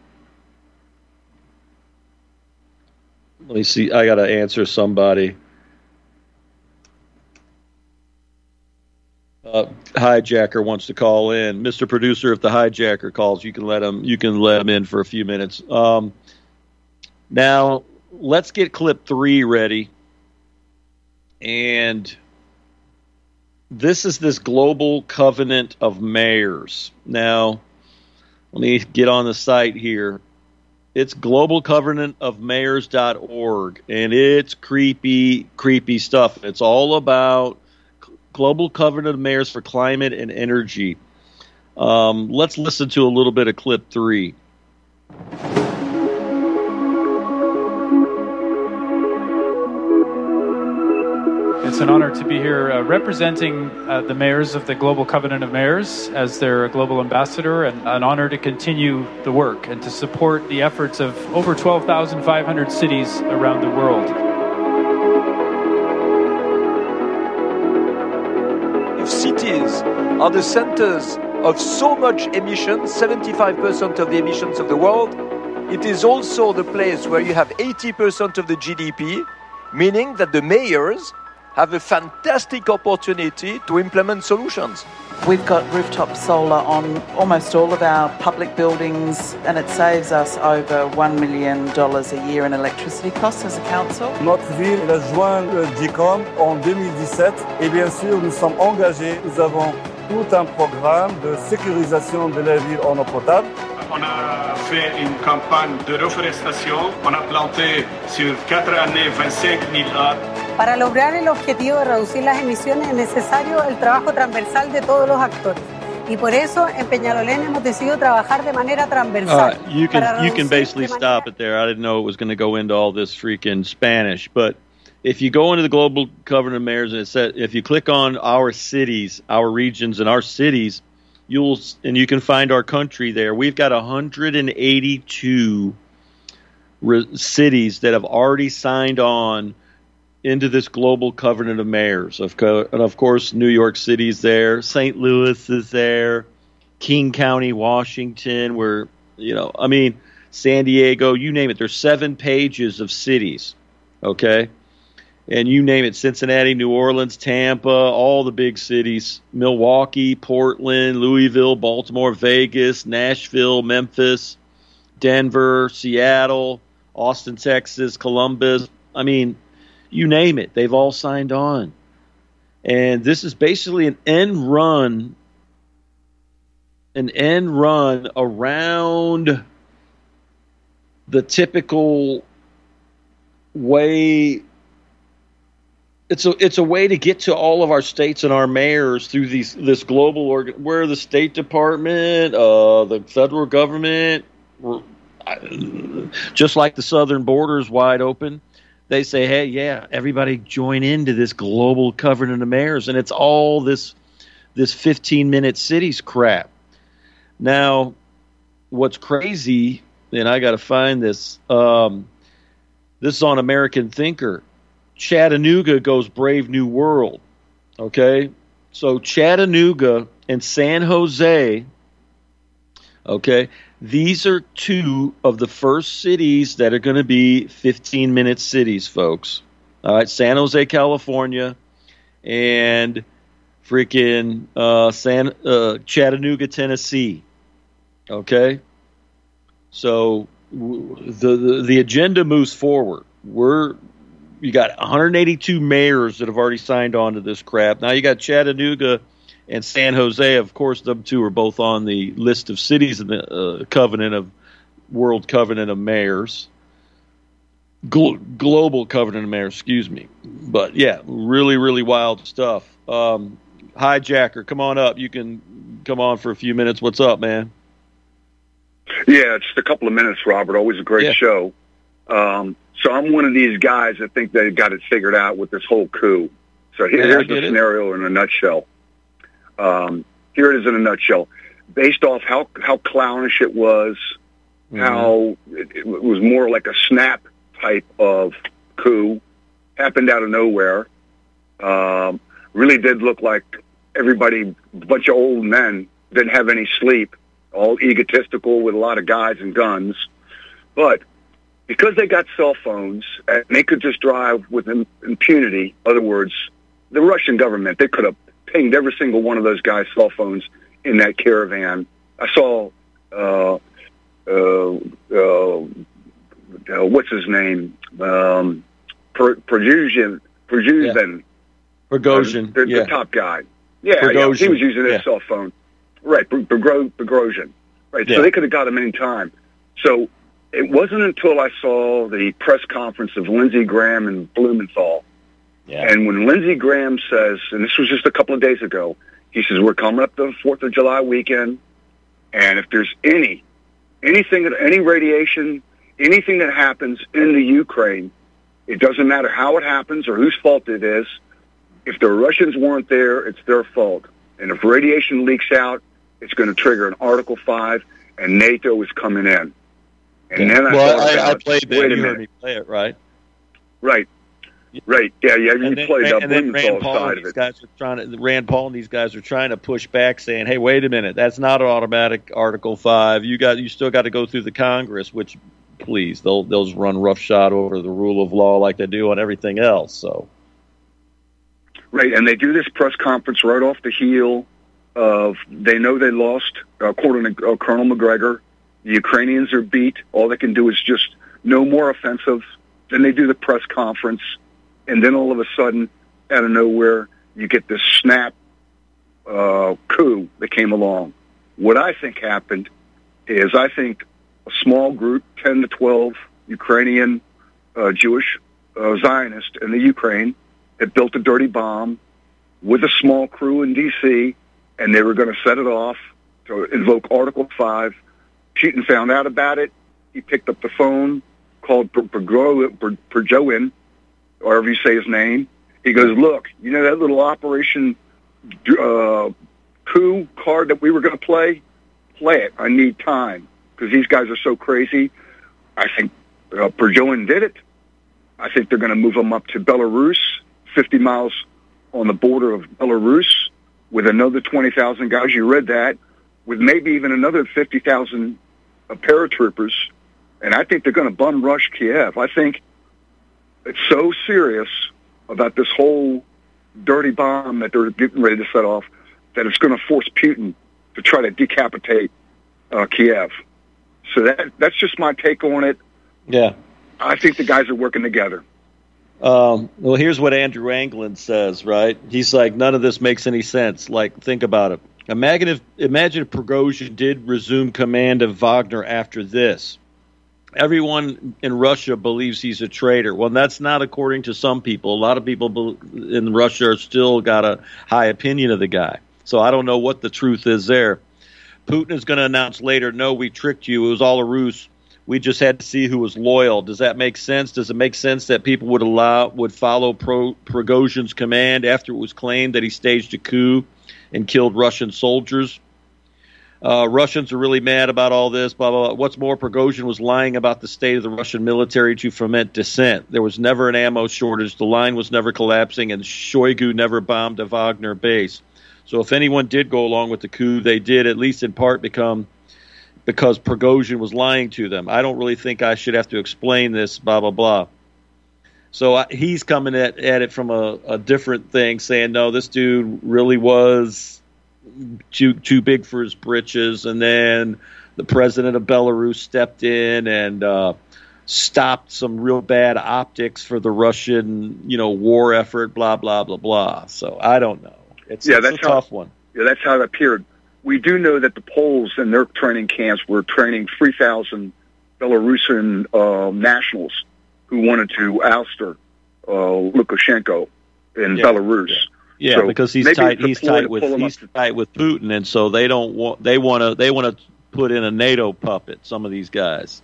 let me see. I got to answer somebody. Uh, hijacker wants to call in. Mister Producer, if the hijacker calls, you can let him. You can let him in for a few minutes. Um, now, let's get clip three ready. And this is this global covenant of mayors. Now, let me get on the site here. It's global covenant of mayors dot org, and it's creepy, creepy stuff. It's all about Global Covenant of Mayors for Climate and Energy. Um, let's listen to a little bit of clip three. It's an honor to be here uh, representing uh, the mayors of the Global Covenant of Mayors as their global ambassador, and an honor to continue the work and to support the efforts of over twelve thousand five hundred cities around the world. If cities are the centers of so much emissions, seventy-five percent of the emissions of the world, it is also the place where you have eighty percent of the G D P, meaning that the mayors have a fantastic opportunity to implement solutions. We've got rooftop solar on almost all of our public buildings, and it saves us over one million dollars a year in electricity costs as a council. Notre ville a joint le D I C O M en deux mille dix-sept et bien sûr nous sommes engagés, nous avons tout un programme de sécurisation de la ville en eau potable. On a fait une campagne de reforestation, on a planté sur quatre années vingt-cinq mille arbres. Para lograr el objetivo de reducir las emisiones es necesario el trabajo transversal de todos los actores. Y por eso en Peñalolén hemos decidido trabajar de manera transversal. Uh, you can you can basically stop it there. I didn't know it was going to go into all this freaking Spanish, but if you go into the Global Covenant of Mayors and it says, if you click on our cities, our regions, and our cities, you'll and you can find our country there. We've got one hundred eighty-two re- cities that have already signed on into this Global Covenant of Mayors. Of co- and of course, New York City's there, Saint Louis is there, King County, Washington, where, you know, I mean, San Diego, you name it. There's seven pages of cities, okay? And you name it, Cincinnati, New Orleans, Tampa, all the big cities, Milwaukee, Portland, Louisville, Baltimore, Vegas, Nashville, Memphis, Denver, Seattle, Austin, Texas, Columbus. I mean, you name it, they've all signed on. And this is basically an end run, an end run around the typical way. It's a it's a way to get to all of our states and our mayors through these this global organ, where the State Department, uh, the federal government, just like the southern border is wide open, they say, hey, yeah, everybody join into this global covenant of mayors, and it's all this this fifteen-minute cities crap. Now, what's crazy, and I got to find this, um, this is on American Thinker. Chattanooga goes Brave New World, okay? So Chattanooga and San Jose, okay, these are two of the first cities that are going to be fifteen-minute cities, folks. All right, San Jose, California, and freaking uh, San uh, Chattanooga, Tennessee. Okay, so w- the, the the agenda moves forward. We're you got one hundred eighty-two mayors that have already signed on to this crap. Now you got Chattanooga and San Jose. Of course, them two are both on the list of cities in the uh, covenant of World Covenant of Mayors, Glo- Global Covenant of Mayors. Excuse me. But yeah, really, really wild stuff. Um, Hijacker, come on up. You can come on for a few minutes. What's up, man? Yeah, just a couple of minutes, Robert. Always a great yeah. show. Um, so I'm one of these guys that think they got it figured out with this whole coup. So here, yeah, here's the scenario in a nutshell. Um, here it is in a nutshell. Based off how, how clownish it was, mm-hmm. how it, it was more like a snap type of coup, happened out of nowhere. Um, really did look like everybody, a bunch of old men, didn't have any sleep, all egotistical with a lot of guys and guns. But because they got cell phones and they could just drive with impunity, in other words, the Russian government, they could have pinged every single one of those guys' cell phones in that caravan. I saw, uh, uh, uh, uh what's his name? Um, Prigozhin. Prigozhin. Yeah. Prigozhin. The, the, yeah. the top guy. Yeah, yeah, he was using his yeah. cell phone. Right, Prigozhin. Right, yeah. So they could have got him any time. So it wasn't until I saw the press conference of Lindsey Graham and Blumenthal. Yeah. And when Lindsey Graham says, and this was just a couple of days ago, he says, we're coming up the fourth of July weekend, and if there's any, anything, any radiation, anything that happens in the Ukraine, it doesn't matter how it happens or whose fault it is. If the Russians weren't there, it's their fault. And if radiation leaks out, it's going to trigger an Article five, and NATO is coming in. And yeah. then I well, thought I, about, I played that. Wait a you minute. heard me play it, right? Right. Right. Yeah, yeah, you and then, played that and then Rand Paul side and of these it. guys are trying to Rand Paul and these guys are trying to push back, saying, "Hey, wait a minute, that's not an automatic Article Five. You got, you still got to go through the Congress." Which, please, they'll they'll just run roughshod over the rule of law like they do on everything else. So, right, and they do this press conference right off the heel of they know they lost, according to uh, Colonel McGregor. The Ukrainians are beat. All they can do is just no more offensive. Then they do the press conference. And then all of a sudden, out of nowhere, you get this snap uh, coup that came along. What I think happened is I think a small group, ten to twelve Ukrainian uh, Jewish uh, Zionists in the Ukraine, had built a dirty bomb with a small crew in D C, and they were going to set it off to invoke Article five. Putin found out about it. He picked up the phone, called Prigozhin, or however you say his name. He goes, look, you know that little Operation uh, Coup card that we were going to play? Play it. I need time because these guys are so crazy. I think uh, Prigozhin did it. I think they're going to move them up to Belarus, fifty miles on the border of Belarus, with another twenty thousand guys. You read that. With maybe even another fifty thousand uh, paratroopers. And I think they're going to bum rush Kiev. I think it's so serious about this whole dirty bomb that they're getting ready to set off that it's going to force Putin to try to decapitate uh, Kiev. So that that's just my take on it. Yeah. I think the guys are working together. Um, well, here's what Andrew Anglin says, right? He's like, none of this makes any sense. Like, think about it. Imagine if, imagine if Prigozhin did resume command of Wagner after this. Everyone in Russia believes he's a traitor. Well, that's not according to some people. A lot of people in Russia are still got a high opinion of the guy. So I don't know what the truth is there. Putin is going to announce later, no, we tricked you. It was all a ruse. We just had to see who was loyal. Does that make sense? Does it make sense that people would allow would follow Pro, Prigozhin's command after it was claimed that he staged a coup and killed Russian soldiers? Uh, Russians are really mad about all this, blah, blah, blah. What's more, Prigozhin was lying about the state of the Russian military to foment dissent. There was never an ammo shortage. The line was never collapsing, and Shoigu never bombed a Wagner base. So if anyone did go along with the coup, they did, at least in part, become because Prigozhin was lying to them. I don't really think I should have to explain this, blah, blah, blah. So uh, he's coming at, at it from a, a different thing, saying, no, this dude really was too too big for his britches, and then the president of Belarus stepped in and uh, stopped some real bad optics for the Russian, you know, war effort, blah, blah, blah, blah. So I don't know. It's, yeah, it's that's a how, tough one. Yeah, that's how it appeared. We do know that the Poles in their training camps were training three thousand Belarusian uh, nationals who wanted to oust uh, Lukashenko in Yeah, Belarus. yeah. Yeah, So because he's maybe tight. it's a He's ploy tight to with pull him he's up to- tight with Putin, and so they don't want. They want to. They want to put in a NATO puppet. Some of these guys.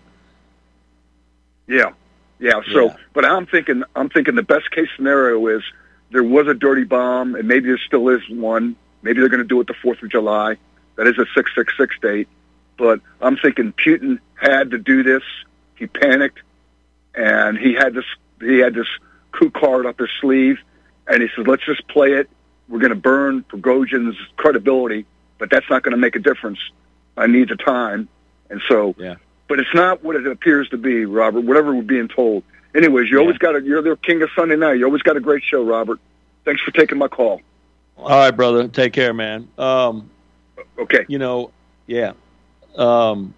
Yeah, yeah. So, Yeah. but I'm thinking, I'm thinking the best case scenario is there was a dirty bomb, and maybe there still is one. Maybe they're going to do it the Fourth of July. That is a six six six date. But I'm thinking Putin had to do this. He panicked, and he had this. He had this coup card up his sleeve, and he said, "Let's just play it. We're going to burn Prigozhin's credibility, but that's not going to make a difference. I need the time." And so, yeah. But it's not what it appears to be, Robert. Whatever we're being told. Anyways, you Yeah. always got a, you're the king of Sunday night. You always got a great show, Robert. Thanks for taking my call. All right, brother. Take care, man. Um, okay. You know, yeah. Um,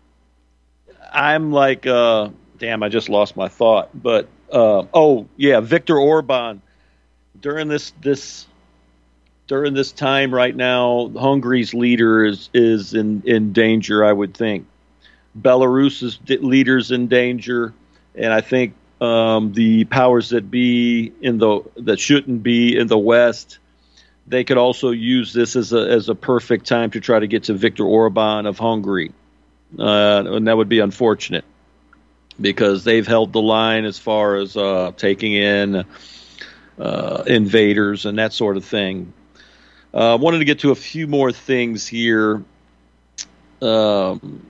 I'm like, uh, damn, I just lost my thought. But uh, oh, yeah, Viktor Orban. During this this during this time right now, Hungary's leader is is in, in danger, I would think. Belarus's leader's in danger, and I think um, the powers that be in the that shouldn't be in the West, they could also use this as a as a perfect time to try to get to Viktor Orban of Hungary, uh, and that would be unfortunate because they've held the line as far as uh, taking in uh, invaders and that sort of thing. I uh, wanted to get to a few more things here. Um,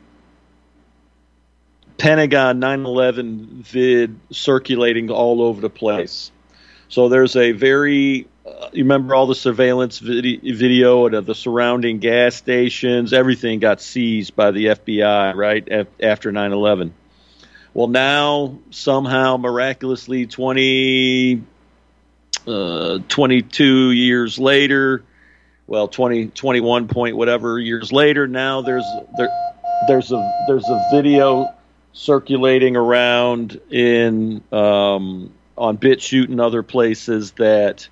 Pentagon nine eleven vid circulating all over the place. So there's a very, uh, you remember all the surveillance video, video of the surrounding gas stations, everything got seized by the F B I, right, after nine eleven. Well, now, somehow, miraculously, twenty, uh, twenty-two years later, well, twenty, twenty-one point whatever years later, now there's there, there's a there's a video circulating around in um, on BitChute and other places that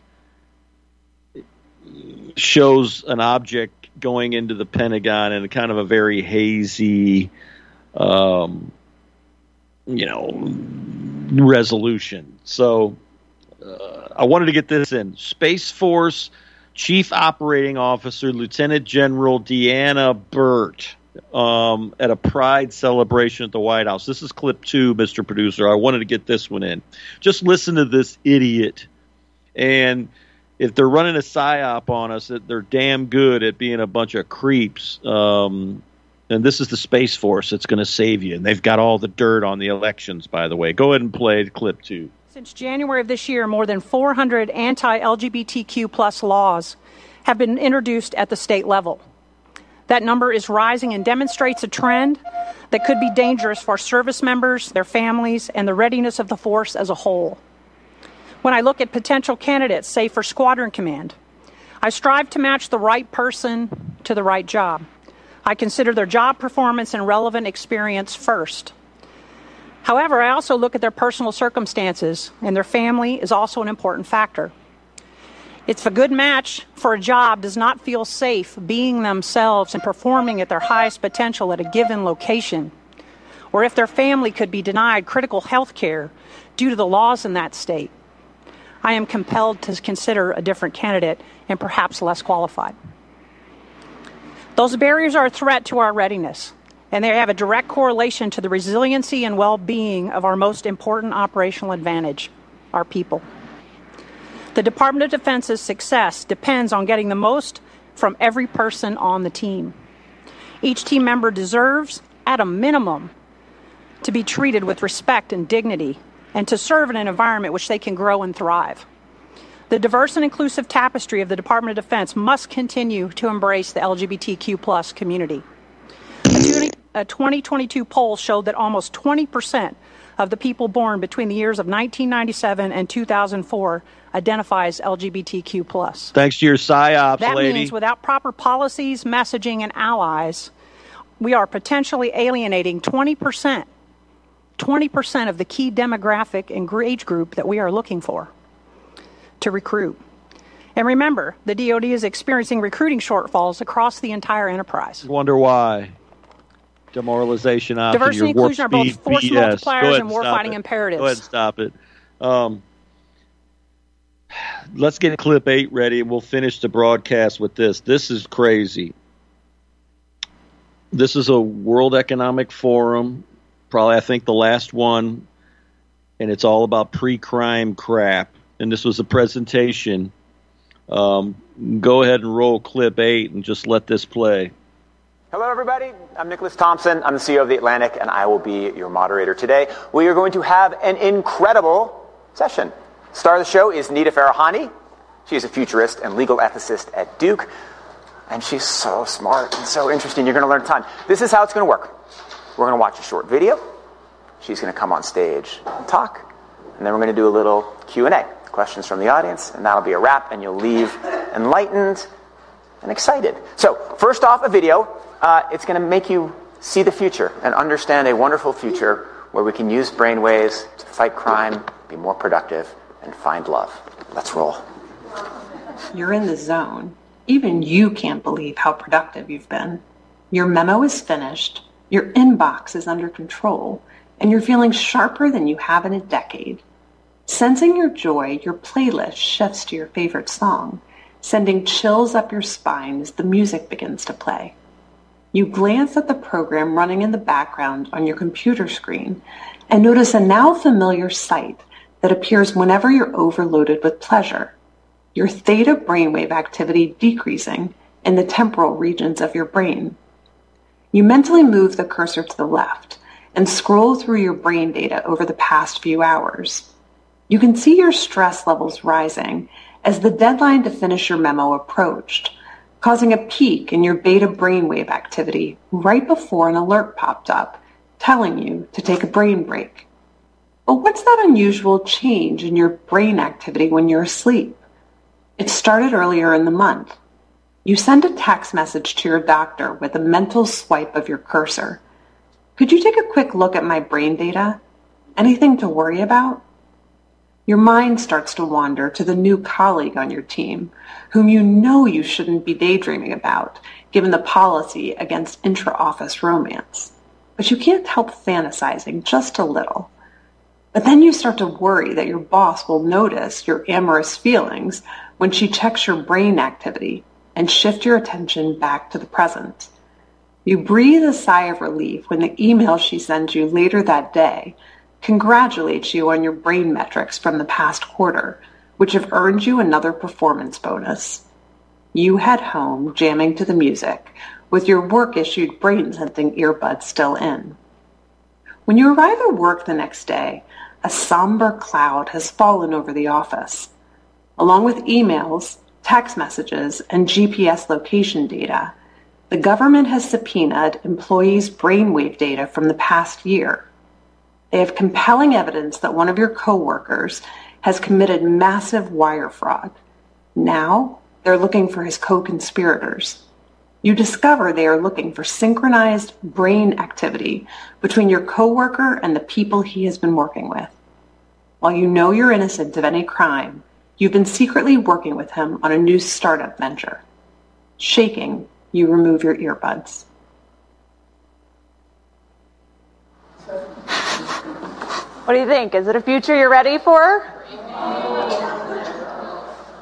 shows an object going into the Pentagon in a kind of a very hazy, um, you know, resolution. So uh, I wanted to get this in. Space Force Chief Operating Officer Lieutenant General Deanna Burt um, at a Pride celebration at the White House. This is clip two, Mister Producer. I wanted to get this one in. Just listen to this idiot. And if they're running a psyop on us, they're damn good at being a bunch of creeps. Um, and this is the Space Force that's going to save you. And they've got all the dirt on the elections, by the way. Go ahead and play clip two. Since January of this year, more than four hundred anti-L G B T Q plus laws have been introduced at the state level. That number is rising and demonstrates a trend that could be dangerous for service members, their families, and the readiness of the force as a whole. When I look at potential candidates, say for Squadron Command, I strive to match the right person to the right job. I consider their job performance and relevant experience first. However, I also look at their personal circumstances, and their family is also an important factor. If a good match for a job does not feel safe being themselves and performing at their highest potential at a given location, or if their family could be denied critical health care due to the laws in that state, I am compelled to consider a different candidate and perhaps less qualified. Those barriers are a threat to our readiness, and they have a direct correlation to the resiliency and well-being of our most important operational advantage, our people. The Department of Defense's success depends on getting the most from every person on the team. Each team member deserves, at a minimum, to be treated with respect and dignity, and to serve in an environment which they can grow and thrive. The diverse and inclusive tapestry of the Department of Defense must continue to embrace the L G B T Q plus community. A twenty twenty-two poll showed that almost twenty percent of the people born between the years of nineteen ninety-seven and two thousand four identify as L G B T Q plus. Thanks to your psyops, that lady. That means without proper policies, messaging, and allies, we are potentially alienating twenty percent, twenty percent of the key demographic and age group that we are looking for to recruit. And remember, the D O D is experiencing recruiting shortfalls across the entire enterprise. Wonder why. Demoralization option. Diversity and inclusion are both force B S. multipliers and warfighting imperatives. Go ahead and stop it. Um, let's get clip eight ready, and we'll finish the broadcast with this. This is crazy. This is a World Economic Forum, probably I think the last one, and it's all about pre-crime crap. And this was a presentation. Um, go ahead and roll clip eight and just let this play. Hello, everybody. I'm Nicholas Thompson. I'm the C E O of The Atlantic, and I will be your moderator today. We are going to have an incredible session. Star of the show is Nita Farahani. She is a futurist and legal ethicist at Duke, and she's so smart and so interesting. You're going to learn a ton. This is how it's going to work. We're going to watch a short video. She's going to come on stage and talk, and then we're going to do a little Q and A, questions from the audience, and that'll be a wrap, and you'll leave enlightened and excited. So, first off, a video. Uh, it's going to make you see the future and understand a wonderful future where we can use brainwaves to fight crime, be more productive, and find love. Let's roll. You're in the zone. Even you can't believe how productive you've been. Your memo is finished, your inbox is under control, and you're feeling sharper than you have in a decade. Sensing your joy, your playlist shifts to your favorite song, sending chills up your spine as the music begins to play. You glance at the program running in the background on your computer screen and notice a now familiar sight that appears whenever you're overloaded with pleasure. Your theta brainwave activity decreasing in the temporal regions of your brain. You mentally move the cursor to the left and scroll through your brain data over the past few hours. You can see your stress levels rising as the deadline to finish your memo approached, causing a peak in your beta brainwave activity right before an alert popped up, telling you to take a brain break. But what's that unusual change in your brain activity when you're asleep? It started earlier in the month. You send a text message to your doctor with a mental swipe of your cursor. Could you take a quick look at my brain data? Anything to worry about? Your mind starts to wander to the new colleague on your team, whom you know you shouldn't be daydreaming about, given the policy against intra-office romance. But you can't help fantasizing just a little. But then you start to worry that your boss will notice your amorous feelings when she checks your brain activity and shift your attention back to the present. You breathe a sigh of relief when the email she sends you later that day congratulates you on your brain metrics from the past quarter, which have earned you another performance bonus. You head home, jamming to the music, with your work-issued brain-sensing earbuds still in. When you arrive at work the next day, a somber cloud has fallen over the office. Along with emails, text messages, and G P S location data, the government has subpoenaed employees' brainwave data from the past year. They have compelling evidence that one of your coworkers has committed massive wire fraud. Now, they're looking for his co-conspirators. You discover they are looking for synchronized brain activity between your coworker and the people he has been working with. While you know you're innocent of any crime, you've been secretly working with him on a new startup venture. Shaking, you remove your earbuds. What do you think? Is it a future you're ready for?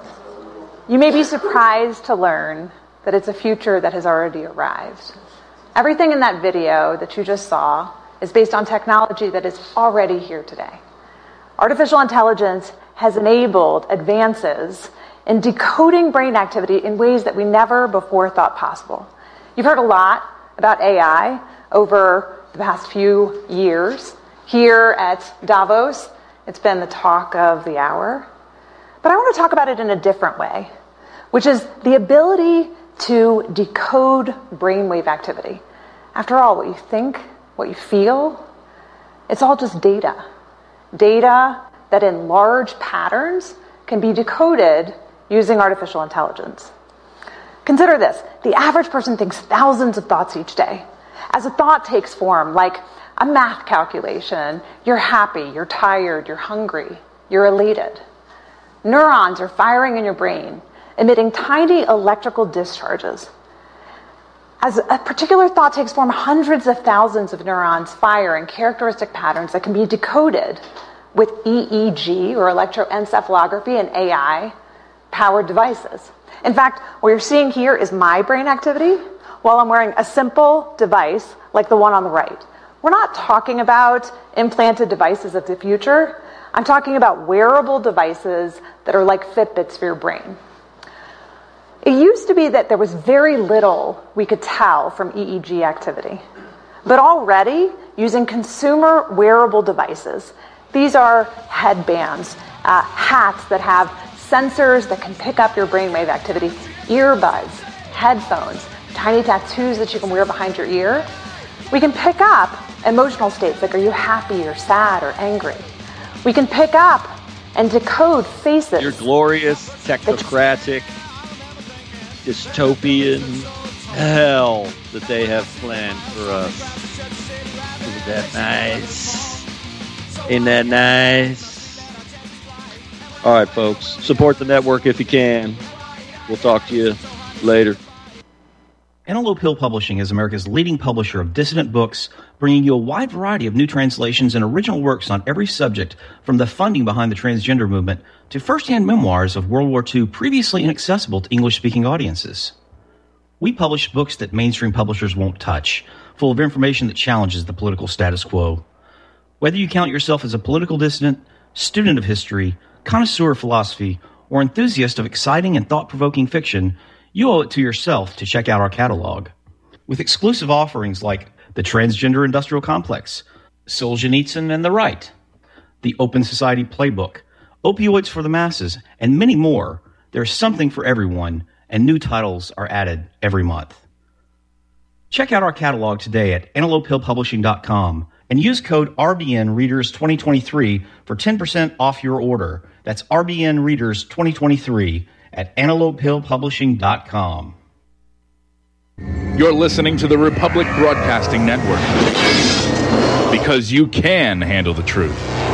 You may be surprised to learn that it's a future that has already arrived. Everything in that video that you just saw is based on technology that is already here today. Artificial intelligence has enabled advances in decoding brain activity in ways that we never before thought possible. You've heard a lot about A I over the past few years. Here at Davos, it's been the talk of the hour. But I want to talk about it in a different way, which is the ability to decode brainwave activity. After all, what you think, what you feel, it's all just data. Data that in large patterns can be decoded using artificial intelligence. Consider this. The average person thinks thousands of thoughts each day. As a thought takes form, like a math calculation, you're happy, you're tired, you're hungry, you're elated. Neurons are firing in your brain, emitting tiny electrical discharges. As a particular thought takes form, hundreds of thousands of neurons fire in characteristic patterns that can be decoded with E E G, or electroencephalography, and A I-powered devices. In fact, what you're seeing here is my brain activity while I'm wearing a simple device like the one on the right. We're not talking about implanted devices of the future. I'm talking about wearable devices that are like Fitbits for your brain. It used to be that there was very little we could tell from E E G activity. But already, using consumer wearable devices, these are headbands, uh, hats that have sensors that can pick up your brainwave activity, earbuds, headphones, tiny tattoos that you can wear behind your ear. We can pick up emotional states like, are you happy or sad or angry? We can pick up and decode faces. Your glorious, technocratic, dystopian hell that they have planned for us. Isn't that nice? Ain't that nice? All right, folks. Support the network if you can. We'll talk to you later. Antelope Hill Publishing is America's leading publisher of dissident books, bringing you a wide variety of new translations and original works on every subject, from the funding behind the transgender movement to first-hand memoirs of World War Two previously inaccessible to English-speaking audiences. We publish books that mainstream publishers won't touch, full of information that challenges the political status quo. Whether you count yourself as a political dissident, student of history, connoisseur of philosophy, or enthusiast of exciting and thought-provoking fiction, you owe it to yourself to check out our catalog. With exclusive offerings like the Transgender Industrial Complex, Solzhenitsyn and the Right, the Open Society Playbook, Opioids for the Masses, and many more, there's something for everyone, and new titles are added every month. Check out our catalog today at antelope hill publishing dot com and use code R B N Readers twenty twenty-three for ten percent off your order. That's R B N Readers twenty twenty-three at antelope hill publishing dot com. You're listening to the Republic Broadcasting Network, because you can handle the truth.